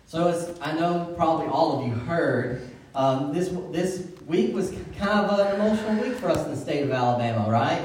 So as I know probably all of you heard, this week was kind of an emotional week for us in the state of Alabama, right?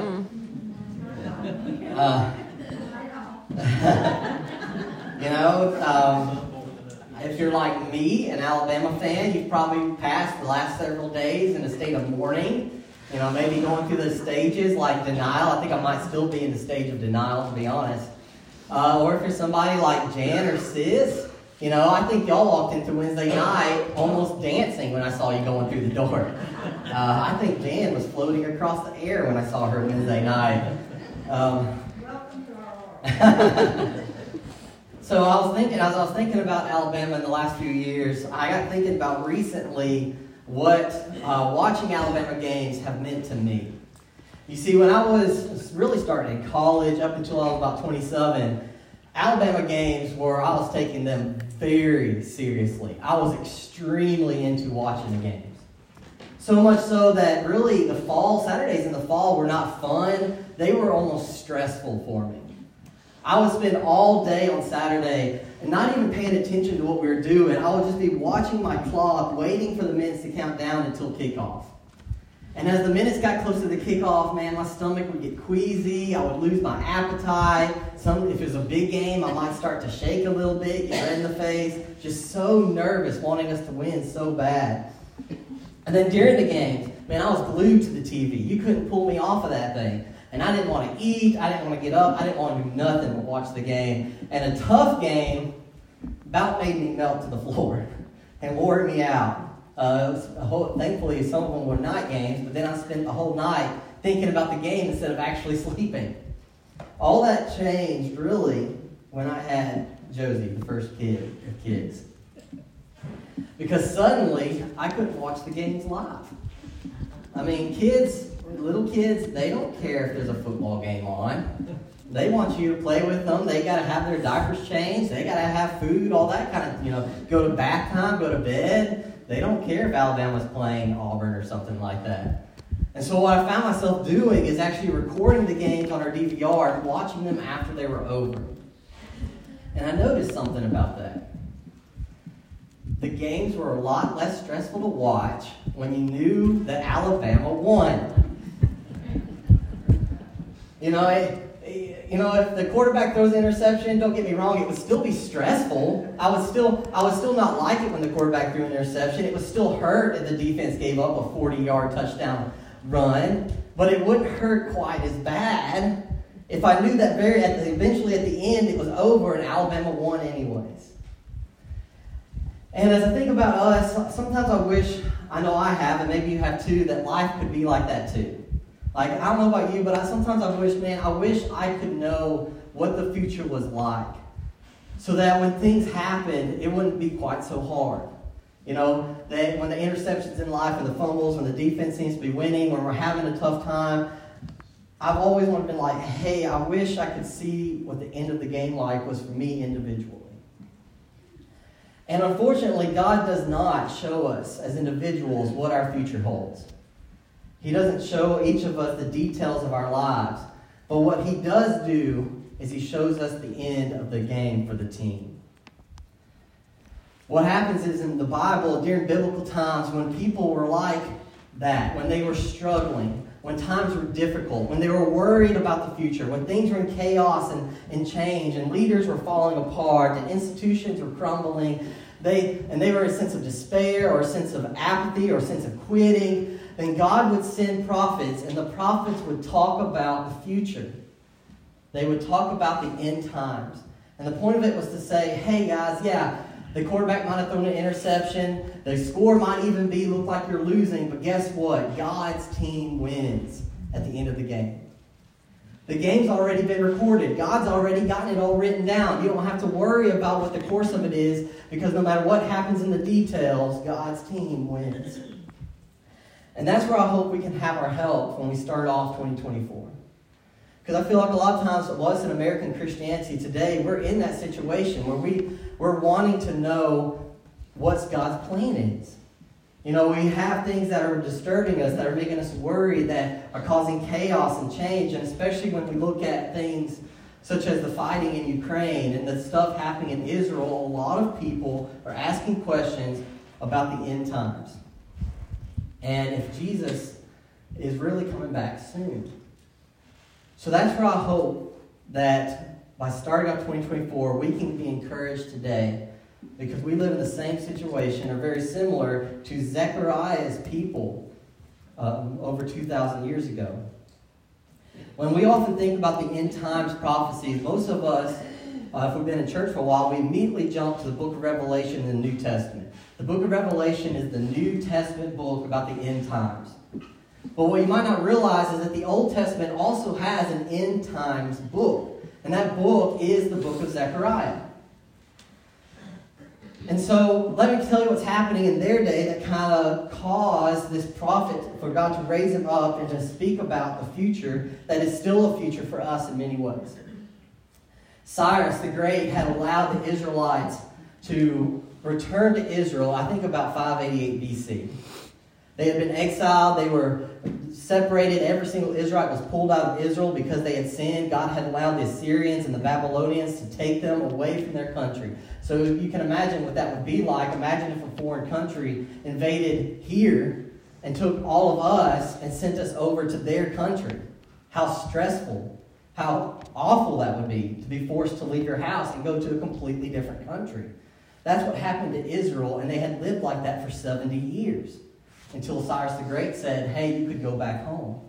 If you're like me, an Alabama fan, you've probably passed the last several days in a state of mourning. Maybe going through the stages like denial. I think I might still be in the stage of denial, to be honest. Or if you're somebody like Jan or Sis, I think y'all walked into Wednesday night almost dancing when I saw you going through the door. I think Jan was floating across the air when I saw her Wednesday night. So as I was thinking about Alabama in the last few years, I got thinking about recently what watching Alabama games have meant to me. You see, when I was really starting in college up until I was about 27, Alabama games were, I was taking them very seriously. I was extremely into watching the games. So much so that really Saturdays in the fall were not fun. They were almost stressful for me. I would spend all day on Saturday and not even paying attention to what we were doing. I would just be watching my clock, waiting for the minutes to count down until kickoff. And as the minutes got closer to the kickoff, man, my stomach would get queasy. I would lose my appetite. If it was a big game, I might start to shake a little bit, get red in the face. Just so nervous, wanting us to win so bad. And then during the games, man, I was glued to the TV. You couldn't pull me off of that thing. And I didn't want to eat. I didn't want to get up. I didn't want to do nothing but watch the game. And a tough game about made me melt to the floor and wore me out. Thankfully, some of them were night games, but then I spent the whole night thinking about the game instead of actually sleeping. All that changed, really, when I had Josie, the first kid of kids. Because suddenly, I couldn't watch the games live. I mean, little kids, they don't care if there's a football game on. They want you to play with them. They got to have their diapers changed. They got to have food, all that kind of, go to bath time, go to bed. They don't care if Alabama's playing Auburn or something like that. And so what I found myself doing is actually recording the games on our DVR and watching them after they were over. And I noticed something about that. The games were a lot less stressful to watch when you knew that Alabama won. If the quarterback throws an interception, don't get me wrong, it would still be stressful. I would still not like it when the quarterback threw an interception. It would still hurt if the defense gave up a 40-yard touchdown run, but it wouldn't hurt quite as bad if I knew that eventually at the end it was over and Alabama won anyways. And as I think about us, sometimes I know I have, and maybe you have too, that life could be like that too. Like, I don't know about you, but sometimes I wish I could know what the future was like. So that when things happen, it wouldn't be quite so hard. That when the interceptions in life and the fumbles, when the defense seems to be winning, when we're having a tough time, I've always wanted to be like, hey, I wish I could see what the end of the game like was for me individually. And unfortunately, God does not show us as individuals what our future holds. He doesn't show each of us the details of our lives. But what he does do is he shows us the end of the game for the team. What happens is in the Bible, during biblical times, when people were like that, when they were struggling, when times were difficult, when they were worried about the future, when things were in chaos and change, and leaders were falling apart, and institutions were crumbling, they were in a sense of despair, or a sense of apathy, or a sense of quitting, then God would send prophets, and the prophets would talk about the future. They would talk about the end times. And the point of it was to say, hey guys, yeah, the quarterback might have thrown an interception. The score might even look like you're losing. But guess what? God's team wins at the end of the game. The game's already been recorded. God's already gotten it all written down. You don't have to worry about what the course of it is, because no matter what happens in the details, God's team wins. And that's where I hope we can have our help when we start off 2024. Because I feel like a lot of times us in American Christianity today, we're in that situation where we're wanting to know what God's plan is. We have things that are disturbing us, that are making us worry, that are causing chaos and change. And especially when we look at things such as the fighting in Ukraine and the stuff happening in Israel, a lot of people are asking questions about the end times. And if Jesus is really coming back soon. So that's where I hope that by starting out 2024, we can be encouraged today, because we live in the same situation, or very similar to Zechariah's people over 2,000 years ago. When we often think about the end times prophecies, most of us, if we've been in church for a while, we immediately jump to the book of Revelation in the New Testament. The book of Revelation is the New Testament book about the end times. But what you might not realize is that the Old Testament also has an end times book. And that book is the book of Zechariah. And so let me tell you what's happening in their day that kind of caused this prophet, for God to raise him up and to speak about the future that is still a future for us in many ways. Cyrus the Great had allowed the Israelites to return to Israel, I think about 588 BC. They had been exiled. They were separated. Every single Israelite was pulled out of Israel because they had sinned. God had allowed the Assyrians and the Babylonians to take them away from their country. So you can imagine what that would be like. Imagine if a foreign country invaded here and took all of us and sent us over to their country. How stressful, how awful that would be, to be forced to leave your house and go to a completely different country. That's what happened to Israel, and they had lived like that for 70 years. Until Cyrus the Great said, hey, you could go back home.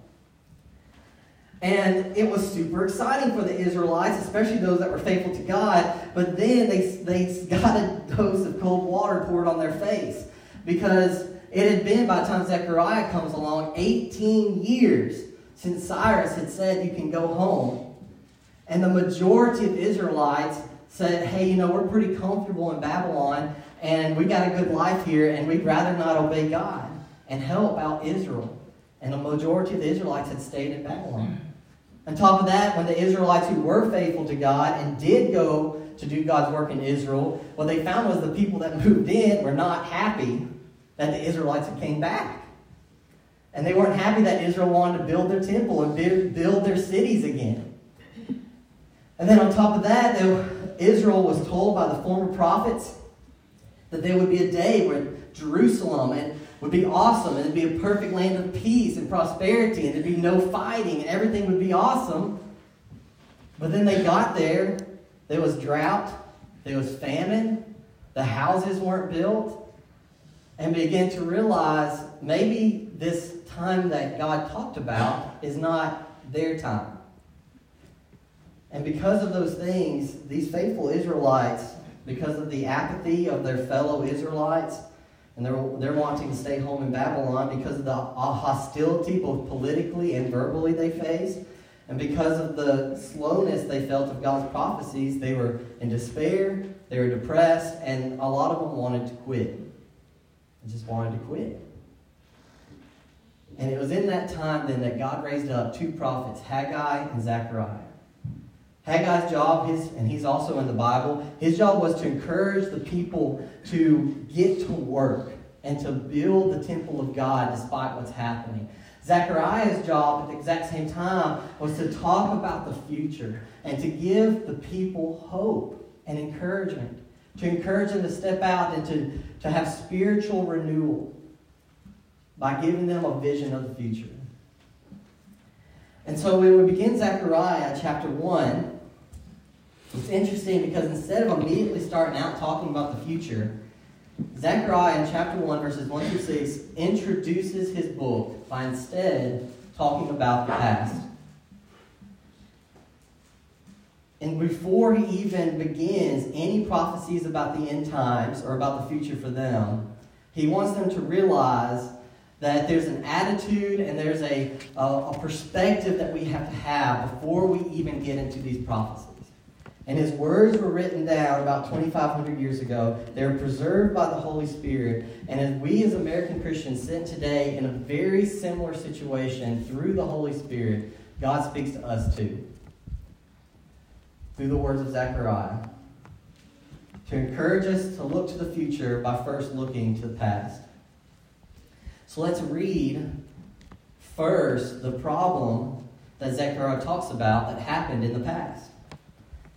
And it was super exciting for the Israelites, especially those that were faithful to God. But then they got a dose of cold water poured on their face. Because it had been, by the time Zechariah comes along, 18 years since Cyrus had said you can go home. And the majority of Israelites said, hey, we're pretty comfortable in Babylon, and we got a good life here, and we'd rather not obey God and help out Israel. And the majority of the Israelites had stayed in Babylon. On top of that, when the Israelites who were faithful to God and did go to do God's work in Israel, what they found was the people that moved in were not happy that the Israelites had came back. And they weren't happy that Israel wanted to build their temple and build their cities again. And then on top of that, Israel was told by the former prophets that there would be a day where Jerusalem would be awesome, and it'd be a perfect land of peace and prosperity, and there'd be no fighting, and everything would be awesome. But then they got there, there was drought, there was famine, the houses weren't built, and began to realize maybe this time that God talked about is not their time. And because of those things, these faithful Israelites, because of the apathy of their fellow Israelites, and they're wanting to stay home in Babylon, because of the hostility both politically and verbally they faced, and because of the slowness they felt of God's prophecies, they were in despair, they were depressed, and a lot of them wanted to quit. They just wanted to quit. And it was in that time then that God raised up two prophets, Haggai and Zechariah. Haggai's job, and he's also in the Bible, his job was to encourage the people to get to work and to build the temple of God despite what's happening. Zechariah's job at the exact same time was to talk about the future and to give the people hope and encouragement, to encourage them to step out and to have spiritual renewal by giving them a vision of the future. And so when we begin Zechariah chapter 1, it's interesting because instead of immediately starting out talking about the future, Zechariah in chapter 1, verses 1 through 6, introduces his book by instead talking about the past. And before he even begins any prophecies about the end times or about the future for them, he wants them to realize that there's an attitude and there's a perspective that we have to have before we even get into these prophecies. And his words were written down about 2,500 years ago. They were preserved by the Holy Spirit. And as we as American Christians sit today in a very similar situation through the Holy Spirit, God speaks to us too. Through the words of Zechariah. To encourage us to look to the future by first looking to the past. So let's read first the problem that Zechariah talks about that happened in the past.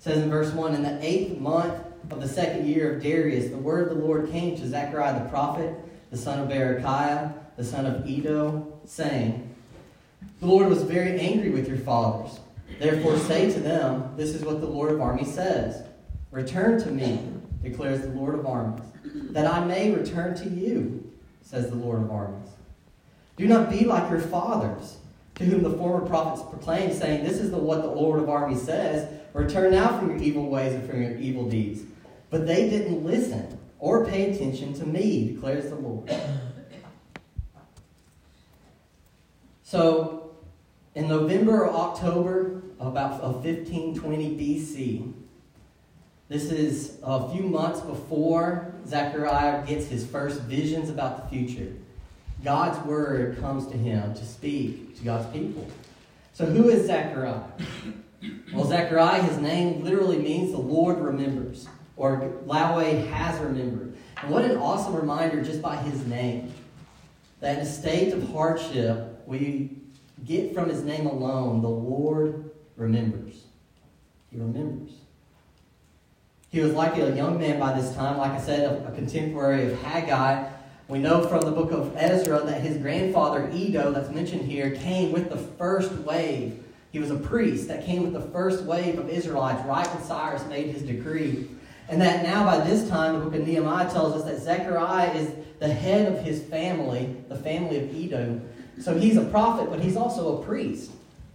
says in verse 1, in the 8th month of the 2nd year of Darius, the word of the Lord came to Zechariah the prophet, the son of Berechiah, the son of Iddo, saying, the Lord was very angry with your fathers. Therefore say to them, this is what the Lord of armies says. Return to me, declares the Lord of armies, that I may return to you, says the Lord of armies. Do not be like your fathers, to whom the former prophets proclaimed, saying, this is what the Lord of armies says. Return now from your evil ways and from your evil deeds. But they didn't listen or pay attention to me, declares the Lord. So, in November or October of 1520 BC, this is a few months before Zechariah gets his first visions about the future. God's word comes to him to speak to God's people. So who is Zechariah? Well, Zechariah, his name literally means the Lord remembers, or Yahweh has remembered. And what an awesome reminder just by his name, that in a state of hardship, we get from his name alone, the Lord remembers. He remembers. He was likely a young man by this time, like I said, a contemporary of Haggai. We know from the book of Ezra that his grandfather, Iddo, that's mentioned here, came with the first wave. He was a priest that came with the first wave of Israelites right when Cyrus made his decree. And that now by this time, the book of Nehemiah tells us that Zechariah is the head of his family, the family of Iddo. So he's a prophet, but he's also a priest.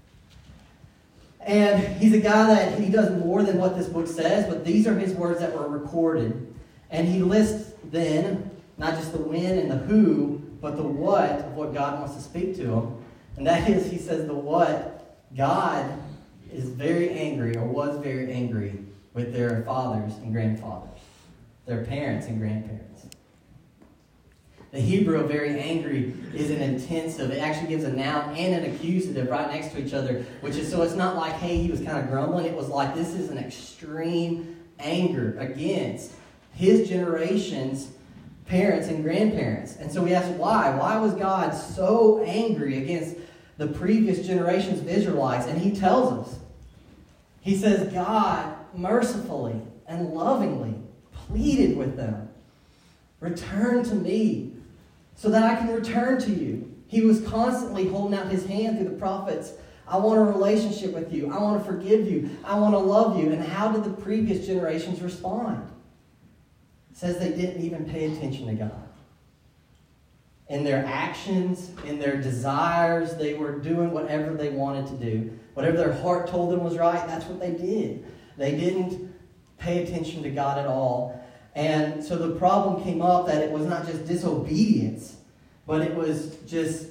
And he's a guy that he does more than what this book says, but these are his words that were recorded. And he lists then, not just the when and the who, but the what of what God wants to speak to him. And that is, he says the what, God is very angry, or was very angry, with their fathers and grandfathers, their parents and grandparents. The Hebrew of very angry is an intensive. It actually gives a noun and an accusative right next to each other, which is, so it's not like, hey, he was kind of grumbling. It was like, this is an extreme anger against his generation's parents and grandparents. And so we ask why. Why was God so angry against the previous generations of Israelites? And he tells us. He says, God mercifully and lovingly pleaded with them, return to me so that I can return to you. He was constantly holding out his hand through the prophets. I want a relationship with you. I want to forgive you. I want to love you. And how did the previous generations respond? It says they didn't even pay attention to God. In their actions, in their desires, they were doing whatever they wanted to do. Whatever their heart told them was right, that's what they did. They didn't pay attention to God at all. And so the problem came up that it was not just disobedience, but it was just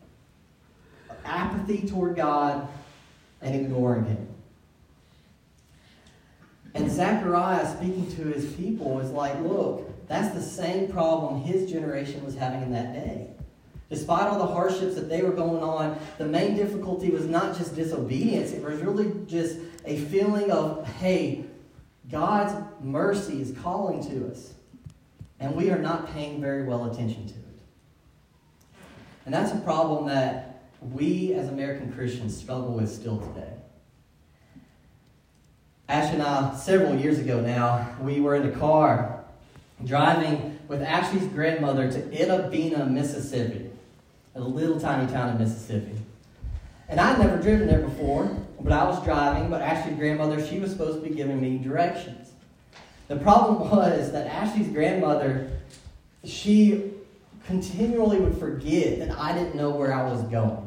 apathy toward God and ignoring him. And Zechariah, speaking to his people, is like, look, that's the same problem his generation was having in that day. Despite all the hardships that they were going on, the main difficulty was not just disobedience. It was really just a feeling of, hey, God's mercy is calling to us, and we are not paying very well attention to it. And that's a problem that we as American Christians struggle with still today. Ashley and I, several years ago now, we were in a car driving with Ashley's grandmother to Itta Bena, Mississippi, a little tiny town in Mississippi. And I'd never driven there before, but I was driving, but Ashley's grandmother, she was supposed to be giving me directions. The problem was that Ashley's grandmother, she continually would forget that I didn't know where I was going.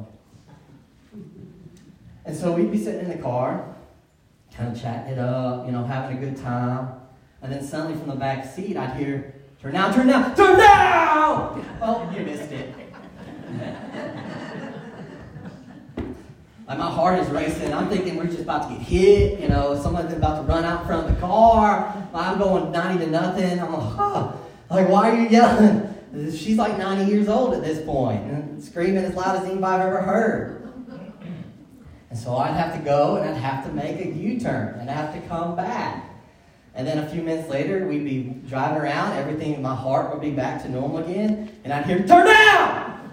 And so we'd be sitting in the car, kind of chatting it up, having a good time. And then suddenly from the back seat, I'd hear, turn now, turn now, turn now! Oh, you missed it. Like my heart is racing. I'm thinking we're just about to get hit. Someone's about to run out in front of the car. I'm going 90 to nothing. I'm like, like, why are you yelling? She's like 90 years old at this point and screaming as loud as anybody I've ever heard. And so I'd have to go and I'd have to make a U-turn and I'd have to come back. And then a few minutes later, we'd be driving around. Everything in my heart would be back to normal again. And I'd hear, turn down!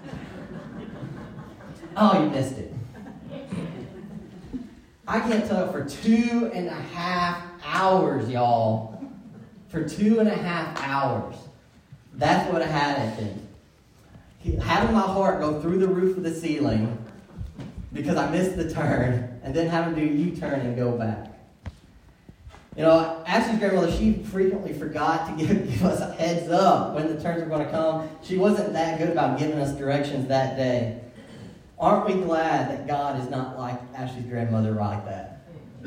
Oh, you missed it. I can't tell for 2.5 hours, y'all. For 2.5 hours. That's what I had at then. Having my heart go through the roof of the ceiling because I missed the turn, and then having to do a U-turn and go back. You know, Ashley's grandmother, she frequently forgot to give us a heads up when the turns were going to come. She wasn't that good about giving us directions that day. Aren't we glad that God is not like Ashley's grandmother like that?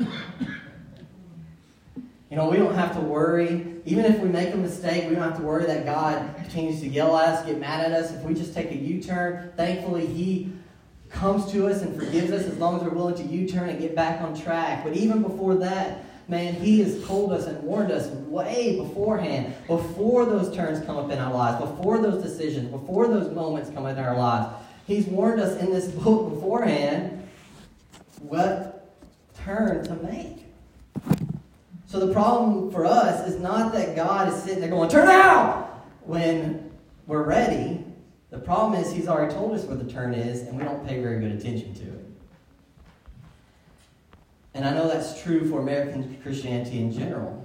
You know, we don't have to worry. Even if we make a mistake, we don't have to worry that God continues to yell at us, get mad at us. If we just take a U-turn, thankfully He comes to us and forgives us as long as we're willing to U-turn and get back on track. But even before that, man, He has told us and warned us way beforehand, before those turns come up in our lives, before those decisions, before those moments come in our lives. He's warned us in this book beforehand what turn to make. So the problem for us is not that God is sitting there going, turn out, when we're ready. The problem is He's already told us what the turn is, and we don't pay very good attention to it. And I know that's true for American Christianity in general.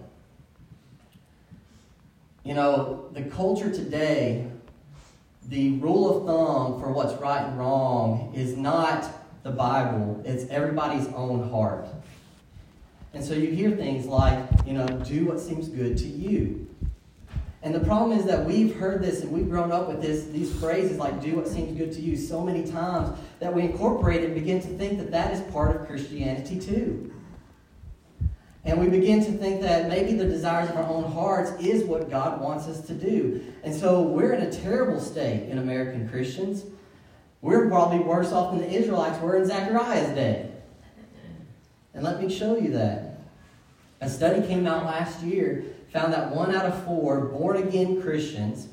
You know, the culture today, the rule of thumb for what's right and wrong is not the Bible. It's everybody's own heart. And so you hear things like, you know, do what seems good to you. And the problem is that we've heard this and we've grown up with these phrases like do what seems good to you so many times that we incorporate it and begin to think that that is part of Christianity too. And we begin to think that maybe the desires of our own hearts is what God wants us to do. And so we're in a terrible state in American Christians. We're probably worse off than the Israelites were in Zechariah's day. And let me show you that. A study came out last year, found that 1 out of 4 born-again Christians,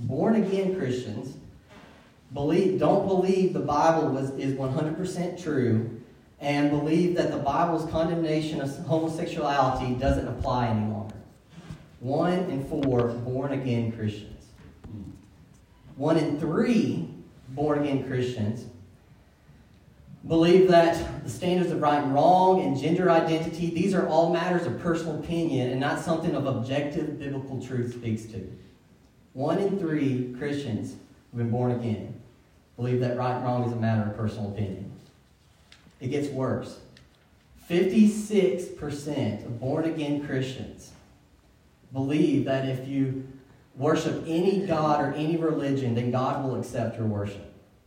don't believe the Bible is 100% true, and believe that the Bible's condemnation of homosexuality doesn't apply any longer. 1 in 4 born-again Christians. 1 in 3 born-again Christians believe that the standards of right and wrong and gender identity, these are all matters of personal opinion and not something of objective biblical truth speaks to. 1 in 3 Christians who've been born again believe that right and wrong is a matter of personal opinion. It gets worse. 56% of born-again Christians believe that if you worship any god or any religion, then God will accept your worship.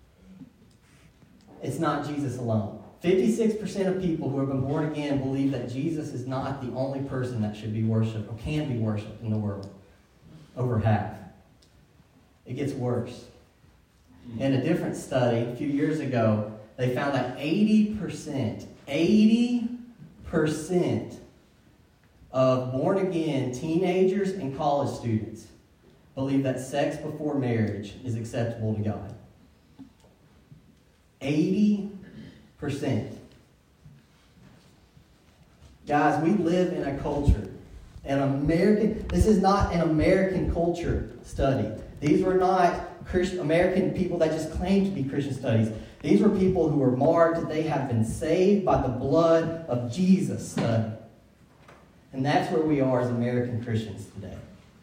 It's not Jesus alone. 56% of people who have been born again believe that Jesus is not the only person that should be worshipped or can be worshipped in the world. Over half. It gets worse. In a different study a few years ago, they found that 80% of born-again teenagers and college students believe that sex before marriage is acceptable to God. 80%. Guys, we live in a culture. This is not an American culture study. These were not American people that just claimed to be Christian studies. These were people who were marked. They have been saved by the blood of Jesus study. And that's where we are as American Christians today.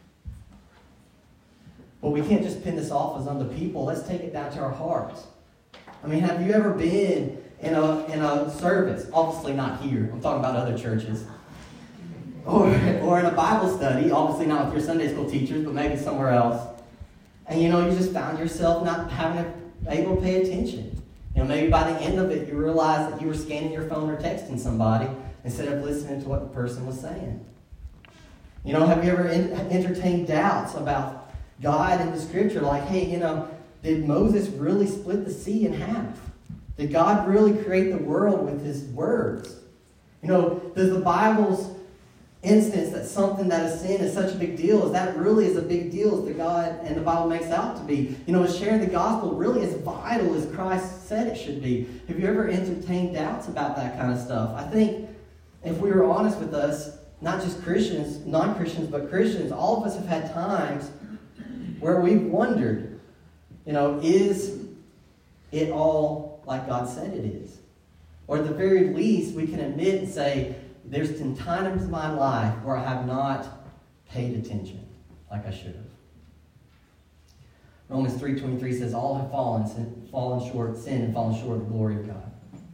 But we can't just pin this off as on the people. Let's take it down to our hearts. I mean, have you ever been in a service? Obviously not here. I'm talking about other churches. Or in a Bible study. Obviously not with your Sunday school teachers, but maybe somewhere else. And you just found yourself not able to pay attention. Maybe by the end of it, you realized that you were scanning your phone or texting somebody instead of listening to what the person was saying. Have you ever entertained doubts about God and the Scripture? Like, hey, did Moses really split the sea in half? Did God really create the world with His words? Does the Bible's instance that something that is sin is such a big deal, is that really as a big deal as the God and the Bible makes out to be? Is sharing the gospel really as vital as Christ said it should be? Have you ever entertained doubts about that kind of stuff? I think if we were honest with us, not just Christians, non-Christians, but Christians, all of us have had times where we've wondered, is it all like God said it is? Or at the very least, we can admit and say, there's been times in my life where I have not paid attention like I should have. Romans 3:23 says, all have fallen short, sinned and fallen short of the glory of God.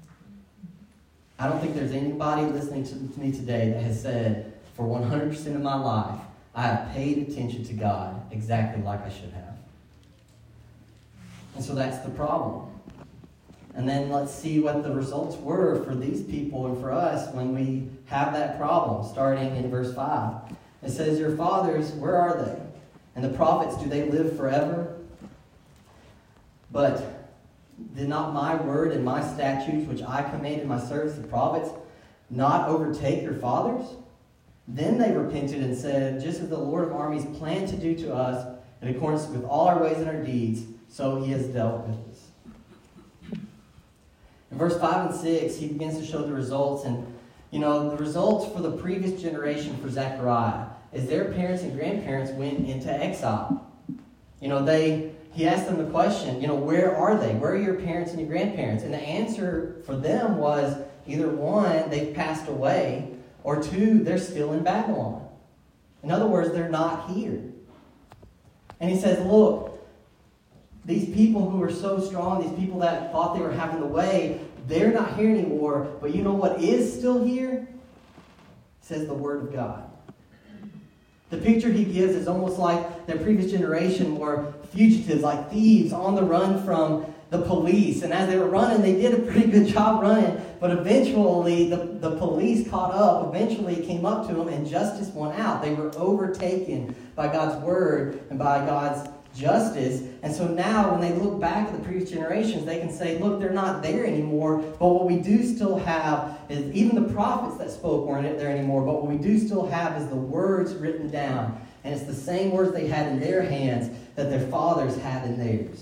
I don't think there's anybody listening to me today that has said, for 100% of my life, I have paid attention to God exactly like I should have. And so that's the problem. And then let's see what the results were for these people and for us when we have that problem, starting in verse 5. It says, your fathers, where are they? And the prophets, do they live forever? But did not my word and my statutes, which I commanded my servants the prophets, not overtake your fathers? Then they repented and said, just as the Lord of armies planned to do to us, in accordance with all our ways and our deeds, so he has dealt with us. In verse 5 and 6, he begins to show the results. And, the results for the previous generation for Zechariah is their parents and grandparents went into exile. He asked them the question, where are they? Where are your parents and your grandparents? And the answer for them was either one, they've passed away, or two, they're still in Babylon. In other words, they're not here. And he says, look, these people who are so strong, these people that thought they were having the way, they're not here anymore. But you know what is still here? It says the Word of God. The picture he gives is almost like their previous generation were fugitives, like thieves on the run from the police. And as they were running, they did a pretty good job running. But eventually, the police caught up. Eventually, it came up to them, and justice won out. They were overtaken by God's word and by God's justice. And so now, when they look back at the previous generations, they can say, look, they're not there anymore. But what we do still have is, even the prophets that spoke weren't there anymore. But what we do still have is the words written down. And it's the same words they had in their hands that their fathers had in theirs.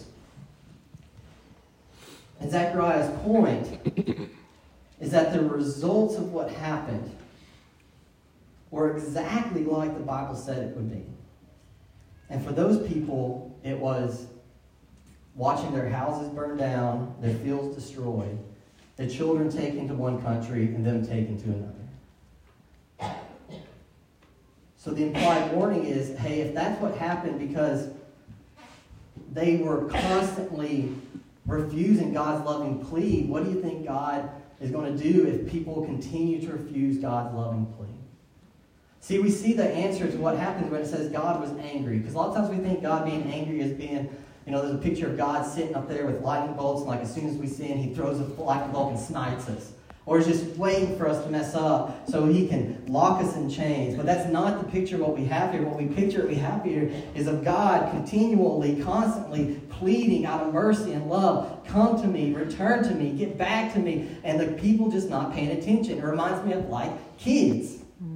And Zechariah's point is that the results of what happened were exactly like the Bible said it would be. And for those people, it was watching their houses burn down, their fields destroyed, their children taken to one country, and them taken to another. So the implied warning is, hey, if that's what happened because they were constantly refusing God's loving plea, what do you think God is going to do if people continue to refuse God's loving plea? See, we see the answer to what happens when it says God was angry. Because a lot of times we think God being angry is being, there's a picture of God sitting up there with lightning bolts, and like as soon as we sin, he throws a lightning bolt and snipes us. Or is just waiting for us to mess up so he can lock us in chains. But that's not the picture of what we have here. What we have here is of God continually, constantly pleading out of mercy and love, come to me, return to me, get back to me. And the people just not paying attention. It reminds me of like kids.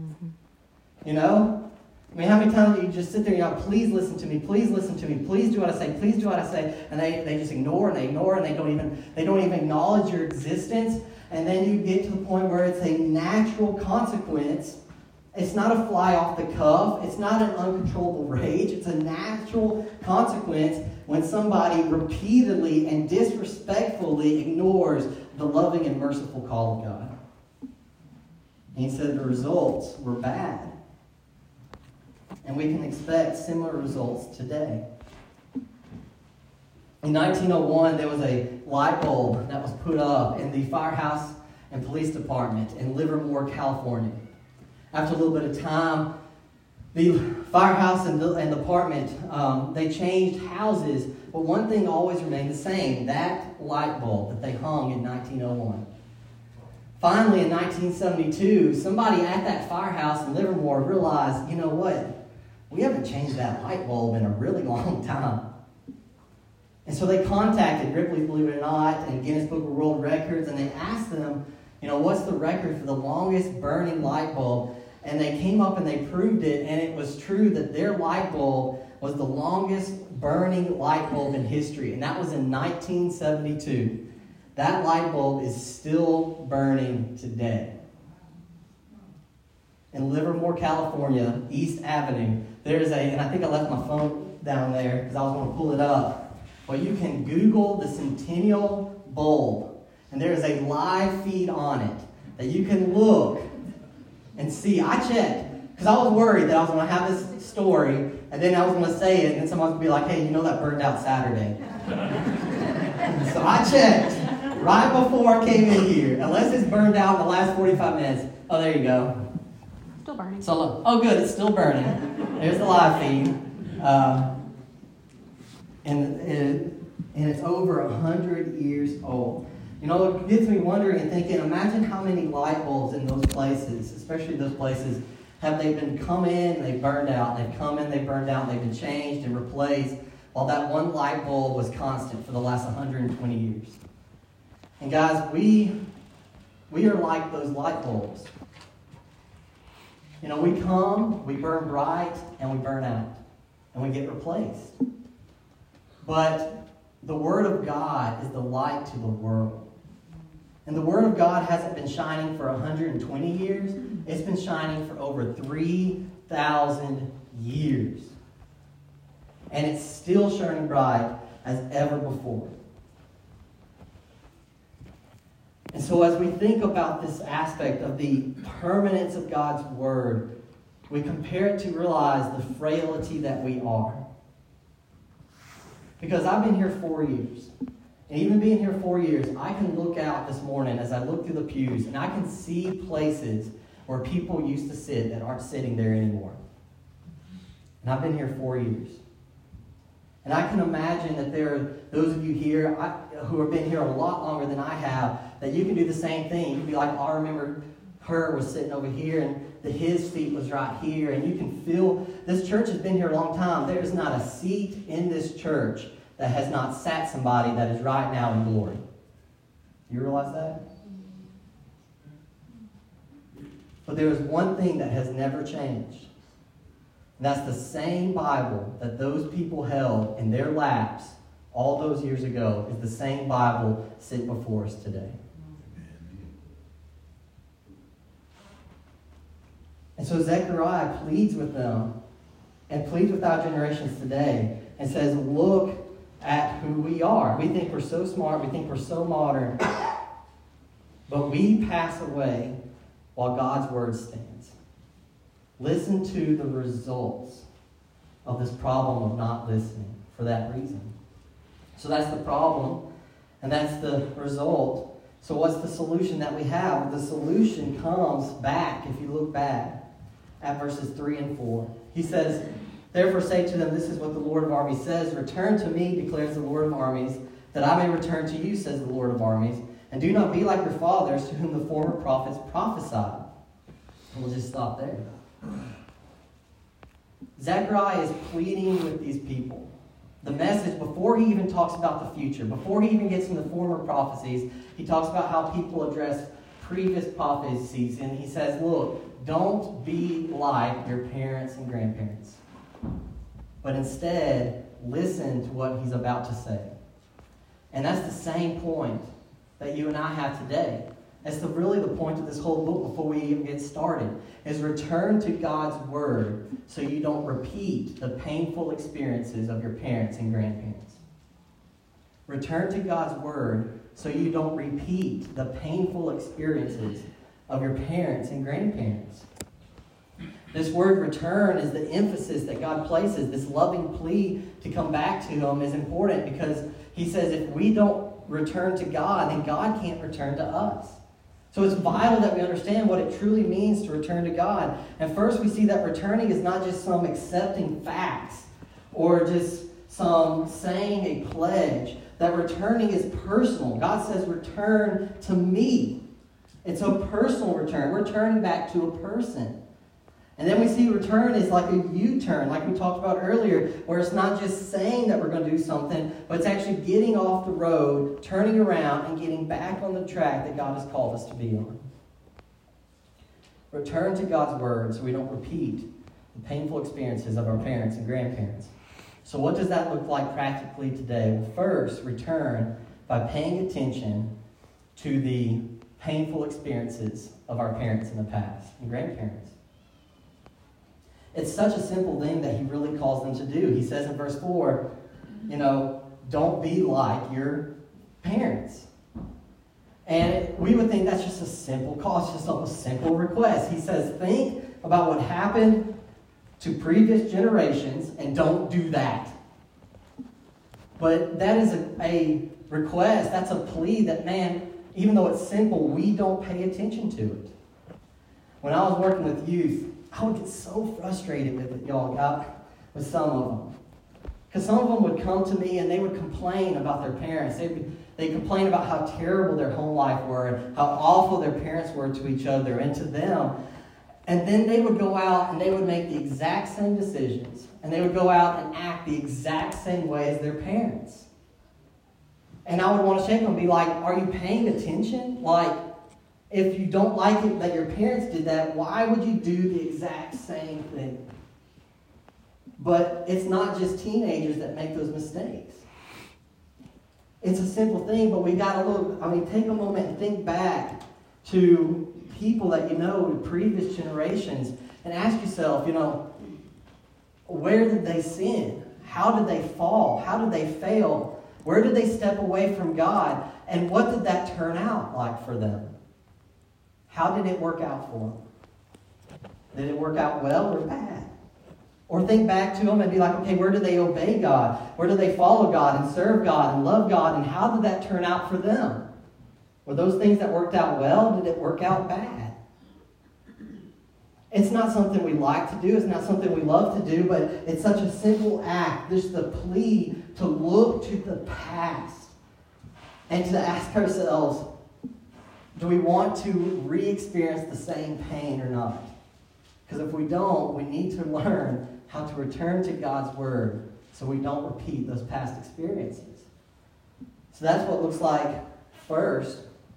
How many times do you just sit there and please listen to me, please listen to me, please do what I say, please do what I say, and they just ignore and they ignore and they don't even acknowledge your existence. And then you get to the point where it's a natural consequence. It's not a fly off the cuff. It's not an uncontrollable rage. It's a natural consequence when somebody repeatedly and disrespectfully ignores the loving and merciful call of God. And he said the results were bad. And we can expect similar results today. In 1901, there was a light bulb that was put up in the firehouse and police department in Livermore, California. After a little bit of time, the firehouse and the department, they changed houses, but one thing always remained the same, that light bulb that they hung in 1901. Finally, in 1972, somebody at that firehouse in Livermore realized, you know what? We haven't changed that light bulb in a really long time. And so they contacted Ripley's, believe it or not, and Guinness Book of World Records, and they asked them, what's the record for the longest burning light bulb? And they came up and they proved it, and it was true that their light bulb was the longest burning light bulb in history, and that was in 1972. That light bulb is still burning today. In Livermore, California, East Avenue, there's and I think I left my phone down there because I was going to pull it up. But you can Google the Centennial Bulb, and there is a live feed on it that you can look And see, I checked, because I was worried that I was going to have this story, and then I was going to say it, and then someone would be like, hey, you know that burned out Saturday. So I checked right before I came in here. Unless it's burned out in the last 45 minutes. Oh, there you go. Still burning. So, oh, good, it's still burning. There's the live feed. And it's over 100 years old. You know, it gets me wondering and thinking, imagine how many light bulbs in those places, especially those places, have they been come in, they've burned out, they've come in, they've burned out, they've been changed and replaced, while that one light bulb was constant for the last 120 years. And guys, we are like those light bulbs. You know, we come, we burn bright, and we burn out, and we get replaced. But the Word of God is the light to the world. And the Word of God hasn't been shining for 120 years. It's been shining for over 3,000 years. And it's still shining bright as ever before. And so as we think about this aspect of the permanence of God's Word, we compare it to realize the frailty that we are. Because I've been here 4 years. And even being here 4 years, I can look out this morning as I look through the pews, and I can see places where people used to sit that aren't sitting there anymore. And I've been here 4 years. And I can imagine that there are those of you here who have been here a lot longer than I have, that you can do the same thing. You can be like, oh, I remember her was sitting over here, and his feet was right here, and you can feel this church has been here a long time. There is not a seat in this church that has not sat somebody that is right now in glory. You realize that? But there is one thing that has never changed. And that's the same Bible that those people held in their laps all those years ago is the same Bible sitting before us today. And so Zechariah pleads with them and pleads with our generations today and says, look at who we are. We think we're so smart. We think we're so modern. But we pass away while God's Word stands. Listen to the results of this problem of not listening for that reason. So that's the problem, and that's the result. So what's the solution that we have? The solution comes back, if you look back, at verses 3 and 4. He says, therefore say to them, this is what the Lord of armies says, return to me, declares the Lord of armies, that I may return to you, says the Lord of armies, and do not be like your fathers, to whom the former prophets prophesied. And we'll just stop there. Zechariah is pleading with these people. The message, before he even talks about the future, before he even gets into former prophecies, he talks about how people address previous prophecies, and he says, look, don't be like your parents and grandparents, but instead listen to what he's about to say. And that's the same point that you and I have today. That's really the point of this whole book before we even get started, is return to God's Word so you don't repeat the painful experiences of your parents and grandparents. Return to God's Word so you don't repeat the painful experiences of your parents and grandparents. This word return is the emphasis that God places. This loving plea to come back to Him is important because He says if we don't return to God, then God can't return to us. So it's vital that we understand what it truly means to return to God. And first we see that returning is not just some accepting facts or just some saying a pledge. That returning is personal. God says, return to me. It's a personal return. We're turning back to a person. And then we see return is like a U-turn, like we talked about earlier, where it's not just saying that we're going to do something, but it's actually getting off the road, turning around, and getting back on the track that God has called us to be on. Return to God's Word so we don't repeat the painful experiences of our parents and grandparents. So what does that look like practically today? Well, first, return by paying attention to the painful experiences of our parents in the past and grandparents. It's such a simple thing that He really calls them to do. He says in verse 4, don't be like your parents. And we would think that's just a simple call. It's just a simple request. He says, think about what happened to previous generations and don't do that. But that is a request. That's a plea that, man, even though it's simple, we don't pay attention to it. When I was working with youth, I would get so frustrated with it, y'all, with some of them. Because some of them would come to me and they would complain about their parents. They'd complain about how terrible their home life were and how awful their parents were to each other and to them. And then they would go out and they would make the exact same decisions. And they would go out and act the exact same way as their parents. And I would want to shake them and be like, are you paying attention? Like, if you don't like it that your parents did that, why would you do the exact same thing? But it's not just teenagers that make those mistakes. It's a simple thing, but we got to look, take a moment and think back to people that you know in previous generations and ask yourself, where did they sin? How did they fall? How did they fail? Where did they step away from God? And what did that turn out like for them? How did it work out for them? Did it work out well or bad? Or think back to them and be like, okay, where did they obey God? Where did they follow God and serve God and love God? And how did that turn out for them? Were those things that worked out well? Did it work out bad? It's not something we like to do. It's not something we love to do, but it's such a simple act. Just the plea to look to the past and to ask ourselves, do we want to re-experience the same pain or not? Because if we don't, we need to learn how to return to God's Word so we don't repeat those past experiences. So that's what it looks like first.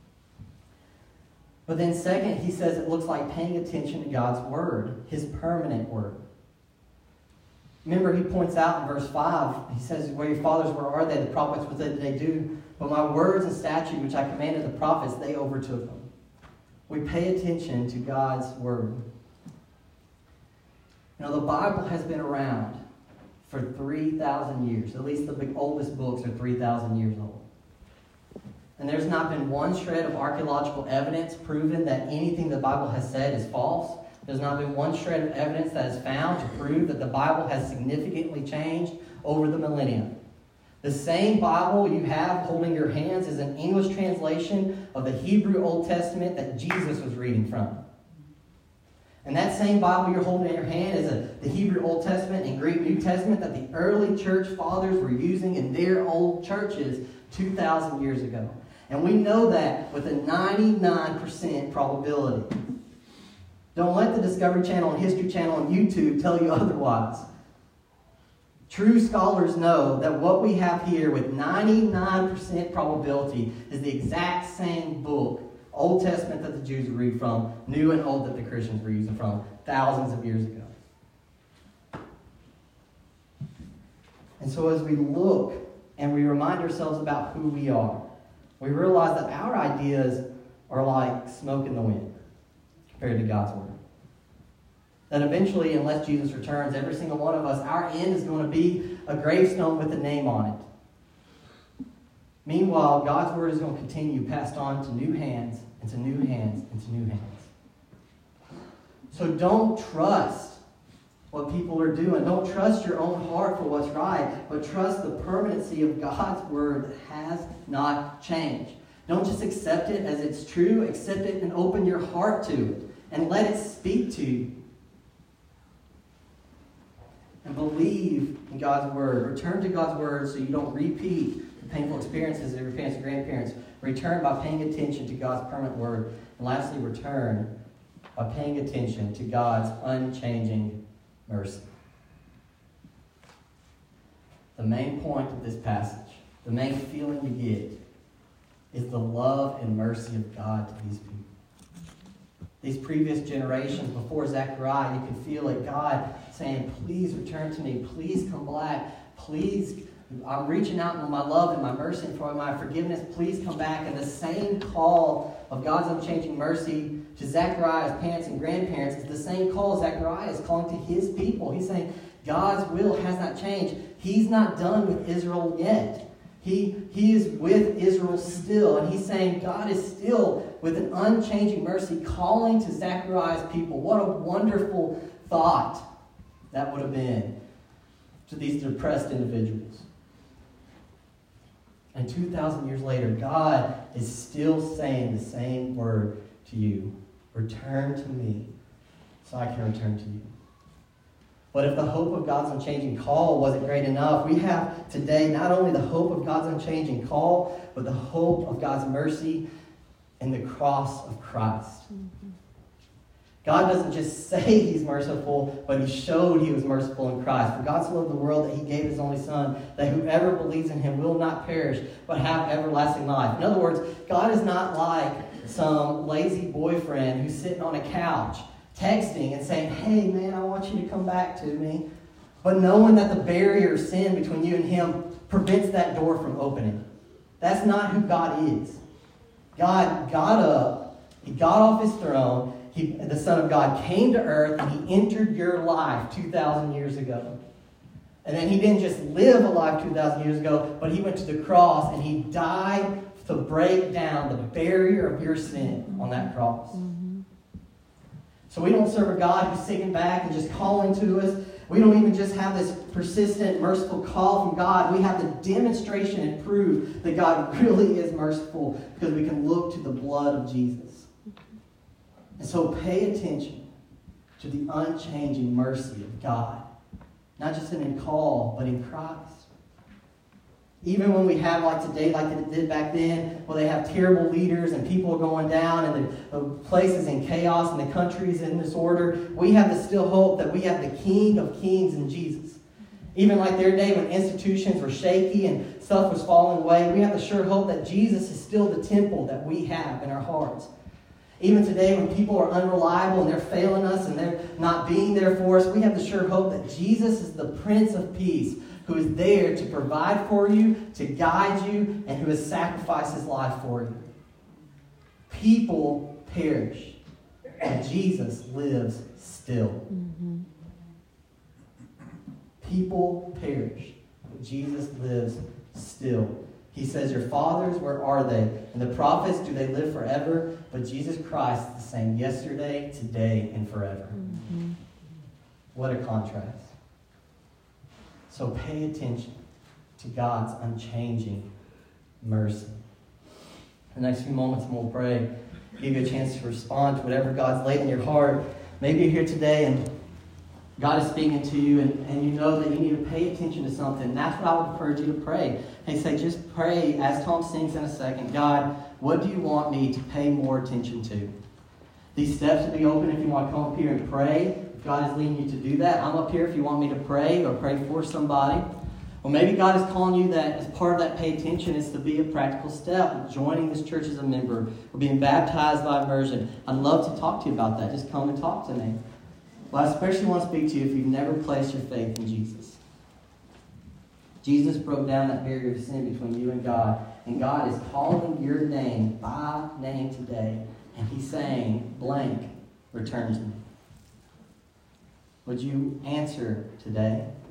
But then second, he says it looks like paying attention to God's Word, His permanent Word. Remember, he points out in verse 5, he says, where your fathers were, are they? The prophets, what did they do? But my words and statutes which I commanded the prophets, they overtook them. We pay attention to God's Word. The Bible has been around for 3,000 years. At least the oldest books are 3,000 years old. And there's not been one shred of archaeological evidence proven that anything the Bible has said is false. There's not been one shred of evidence that is found to prove that the Bible has significantly changed over the millennia. The same Bible you have holding your hands is an English translation of the Hebrew Old Testament that Jesus was reading from. And that same Bible you're holding in your hand is the Hebrew Old Testament and Greek New Testament that the early church fathers were using in their old churches 2,000 years ago. And we know that with a 99% probability. Don't let the Discovery Channel and History Channel and YouTube tell you otherwise. True scholars know that what we have here with 99% probability is the exact same book, Old Testament that the Jews would read from, New and Old that the Christians were using from thousands of years ago. And so as we look and we remind ourselves about who we are, we realize that our ideas are like smoke in the wind compared to God's Word. That eventually, unless Jesus returns, every single one of us, our end is going to be a gravestone with a name on it. Meanwhile, God's Word is going to continue passed on to new hands, and to new hands, and to new hands. So don't trust what people are doing. Don't trust your own heart for what's right, but trust the permanency of God's Word that has not changed. Don't just accept it as it's true. Accept it and open your heart to it, and let it speak to you. And believe in God's Word. Return to God's Word so you don't repeat painful experiences of your parents and grandparents. Return by paying attention to God's permanent Word. And lastly, return by paying attention to God's unchanging mercy. The main point of this passage, the main feeling you get, is the love and mercy of God to these people. These previous generations before Zechariah, you could feel it, God saying, please return to me. Please come back. Please, I'm reaching out in my love and my mercy and for my forgiveness. Please come back. And the same call of God's unchanging mercy to Zechariah's parents and grandparents is the same call Zechariah is calling to his people. He's saying God's will has not changed. He's not done with Israel yet. He is with Israel still, and he's saying God is still with an unchanging mercy calling to Zechariah's people. What a wonderful thought that would have been to these depressed individuals. And 2,000 years later, God is still saying the same word to you. Return to me so I can return to you. But if the hope of God's unchanging call wasn't great enough, we have today not only the hope of God's unchanging call, but the hope of God's mercy in the cross of Christ. Mm-hmm. God doesn't just say he's merciful, but he showed he was merciful in Christ. For God so loved the world that he gave his only Son, that whoever believes in him will not perish, but have everlasting life. In other words, God is not like some lazy boyfriend who's sitting on a couch texting and saying, hey, man, I want you to come back to me. But knowing that the barrier of sin between you and him prevents that door from opening. That's not who God is. God got up. He got off his throne. The Son of God came to earth and he entered your life 2,000 years ago. And then he didn't just live a life 2,000 years ago, but he went to the cross and he died to break down the barrier of your sin on that cross. Mm-hmm. So we don't serve a God who's sitting back and just calling to us. We don't even just have this persistent, merciful call from God. We have the demonstration and proof that God really is merciful because we can look to the blood of Jesus. And so pay attention to the unchanging mercy of God. Not just in call, but in Christ. Even when we have, like today, like they did back then, where they have terrible leaders and people are going down and the place is in chaos and the country is in disorder, we have the still hope that we have the King of Kings in Jesus. Even like their day when institutions were shaky and stuff was falling away, we have the sure hope that Jesus is still the temple that we have in our hearts. Even today when people are unreliable and they're failing us and they're not being there for us, we have the sure hope that Jesus is the Prince of Peace, who is there to provide for you, to guide you, and who has sacrificed his life for you. People perish, and Jesus lives still. Mm-hmm. People perish, but Jesus lives still. He says, your fathers, where are they? And the prophets, do they live forever? But Jesus Christ is the same yesterday, today, and forever. Mm-hmm. What a contrast. So pay attention to God's unchanging mercy. The next few moments, we'll pray, give you a chance to respond to whatever God's laid in your heart. Maybe you're here today and God is speaking to you and you know that you need to pay attention to something. That's what I would encourage you to pray. Hey, say, just pray, as Tom sings in a second, God, what do you want me to pay more attention to? These steps will be open if you want to come up here and pray. If God is leading you to do that, I'm up here if you want me to pray or pray for somebody. Or maybe God is calling you that as part of that pay attention is to be a practical step, joining this church as a member or being baptized by immersion. I'd love to talk to you about that. Just come and talk to me. Well, I especially want to speak to you if you've never placed your faith in Jesus. Jesus broke down that barrier of sin between you and God is calling your name by name today, and he's saying, blank, return to me. Would you answer today?